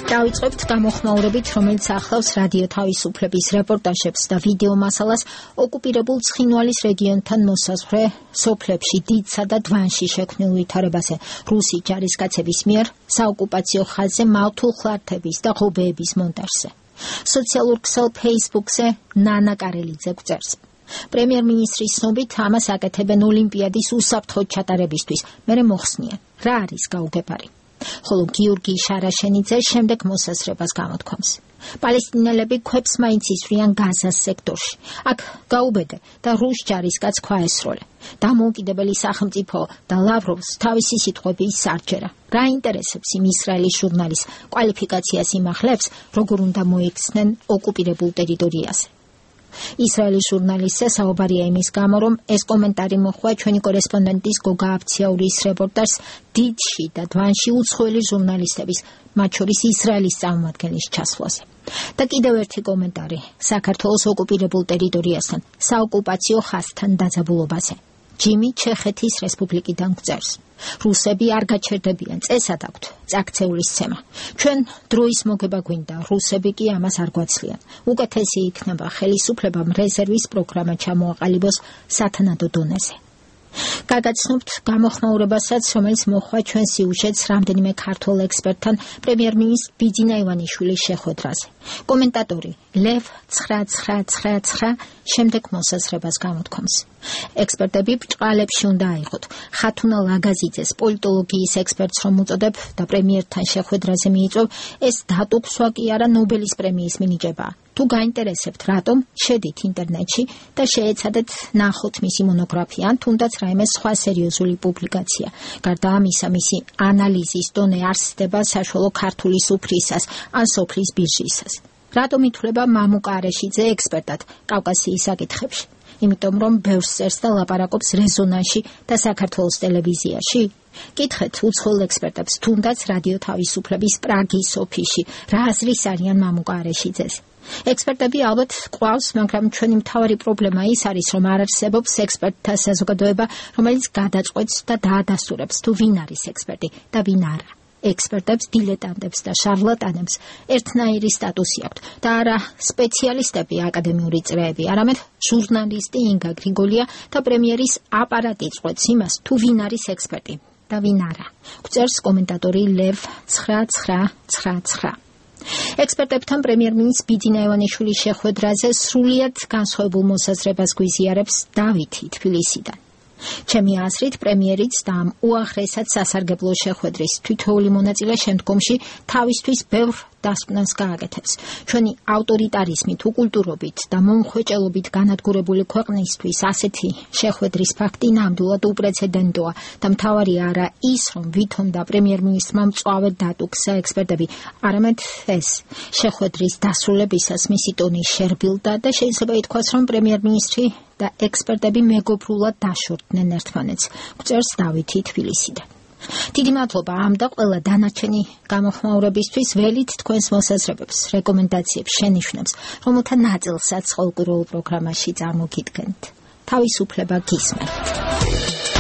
დავიწყებთ გამოხმაურებით, რომელიც ახლავს რადიო თავისუფლების რეპორტაჟებს და ვიდეო მასალას ოკუპირებულ ცხინვალის რეგიონთან მოსაზღვრე სოფლებში დიდსა და დვანში შექმნილ ვითარებაზე რუსი ჯარისკაცების მიერ საოკუპაციო ხაზზე მავთულხლართების და ღობეების მონტაჟზე. სოციალურ ქსელ Facebook-ზე ნანა კარელიძე გვწერს. პრემიერ-მინისტრის ცნობით ამას აკეთებენ ოლიმპიადის უსაფრთხო ჩატარებისთვის. მერე მოხსნიან, რა არის გაუგებარი. ხოლო გიორგი შარაშენიძე შემდეგ მოსაზრებას გამოთქვამს. პალესტინელები ქვებს მაინც ისვრიან გაზას სექტორში. აქ გაუბედე და რუს ჯარისკაც ქვაესროლე. დამოუკიდებელი სახელმწიფო და ლავროვს თავისი სიტყვები ისარჯერა. რა ინტერესებს იმ ისრაელის ჟურნალის კვალიფიკაციას იმახლებს, როგორ უნდა მოიქცნენ ოკუპირებულ ტერიტორიაზე. ისრაელის ჟურნალისტზე საუბარია იმის გამო, რომ ეს კომენტარი მოხდა ჩვენი კორესპონდენტის გოგა აფციაურის რეპორტაჟს დიდში და დვანში უცხოელი ჟურნალისტების, მათ შორის ისრაელის წარმომადგენლის ჩასვლაზე. და კიდევ ერთი კომენტარი საქართველოს ოკუპირებულ ტერიტორიასთან, საოკუპაციო ხაზთან დაძაბულობაზე. ჯიმი ჩეხეთის რესპუბლიკიდან გვწერს. რუსები არ გაჩერდებიან, წესად აქვთ წაქცეულის ცემა. ჩვენ დროის მოგება გვინდა, რუსები კი ამას არ გვაცლიან. უკეთესი იქნება ხელისუფლებამ რეზერვის პროგრამა ჩამოაყალიბოს სათანადო დონეზე. გაგაცნობთ გამოხმაურებასაც, რომელიც მოხდა ჩვენ სიუჟეტს რამდენიმე ქართველ ექსპერტთან პრემიერ-მინისტრ ბიძინა ივანიშვილის შეხვედრაზე. კომენტატორი ლევ 999 შემდეგ მოსაზრებას გამოთქვამს. ექსპერტები ბრჭყალებში უნდა აიღოთ. ხათუნა ლაგაზიძეს პოლიტოლოგიის ექსპერტს რომ უწოდებ და პრემიერთან შეხვედრაზე მიიწვევ, ეს დატოგვსვა კი არა ნობელის პრემიის მინიჭებაა. თუ გაინტერესებთ რატომ, შედით ინტერნეტში და შეეცადეთ ნახოთ მისი მონოგრაფია ან თუნდაც რაიმე სხვა სერიოზული პუბლიკაცია. გარდა ამისა, მისი ანალიზის დონე არ სცდება საშუალო ქართული სუფრისას ან სოფლის ბირჟისას. რატომ ითვლება მამუკა არეშიძე ექსპერტად კავკასიის საკითხებში? იმიტომ რომ ბევრს წერს და ლაპარაკობს რეზონანსში და საქართველოს ტელევიზიაში? კითხეთ უცხოელ ექსპერტებს, თუნდაც რადიო თავისუფლების პრაგის ოფისში, რა აზრის არიან მამუკა არეშიძეს. ექსპერტები ალბათ ყავს, მაგრამ ჩვენი მთავარი პრობლემა ის არის, რომ არ არსებობს ექსპერტთა საზოგადოება, რომელიც გადაწყვეტს და დაადასტურებს თუ ვინ არის ექსპერტი და ვინ არა. ექსპერტებს, დილეტანტებს და შარლატანებს ერთნაირი სტატუსი აქვთ და არა სპეციალისტები, აკადემიური წრეები, არამედ ჟურნალისტი ინგა გრიგოლია და პრემიერის აპარატი წყვეტს იმას, თუ ვინ არის ექსპერტი და ვინ არა. გვწერს კომენტატორი ლევ 999. ექსპერტებთან პრემიერ-მინისტრ ბიძინა ივანიშვილის შეხვედრაზე სრულიად განსხვავებულ მოსაზრებას გვიზიარებს დავითი თბილისიდან. ჩემი აზრით, პრემიერიც და ამ უაღრესად სასარგებლო შეხვედრის თითოეული მონაწილე შემდგომში თავისთვის ბევრ დასკვნას გააკეთებს. ჩვენი ავტორიტარიზმით, უკულტურობით და მომხვეჭელობით განადგურებული ქვეყნისთვის ასეთი შეხვედრის ფაქტი ნამდვილად უპრეცედენტოა და მთავარია არა ის, რომ ვითომ და პრემიერ-მინისტრმა მწვავედ დატუქსა ექსპერტები, არამედ ეს შეხვედრის დასრულებისას მისი ტონი შერბილდა და შეიძლება ითქვას, რომ პრემიერ-მინისტრი და ექსპერტები მეგობრულად დაშორდნენ ერთმანეთს. გვწერს დავითი თბილისიდან. დიდი მადლობა ამ და ყველა დანარჩენი გამოხმაურებისთვის. ველით თქვენს მოსაზრებებს, რეკომენდაციებს, შენიშვნებს, რომელთა ნაწილსაც ყოველკვირეულ პროგრამაში წარმოგიდგენთ. თავისუფლება გისმენთ.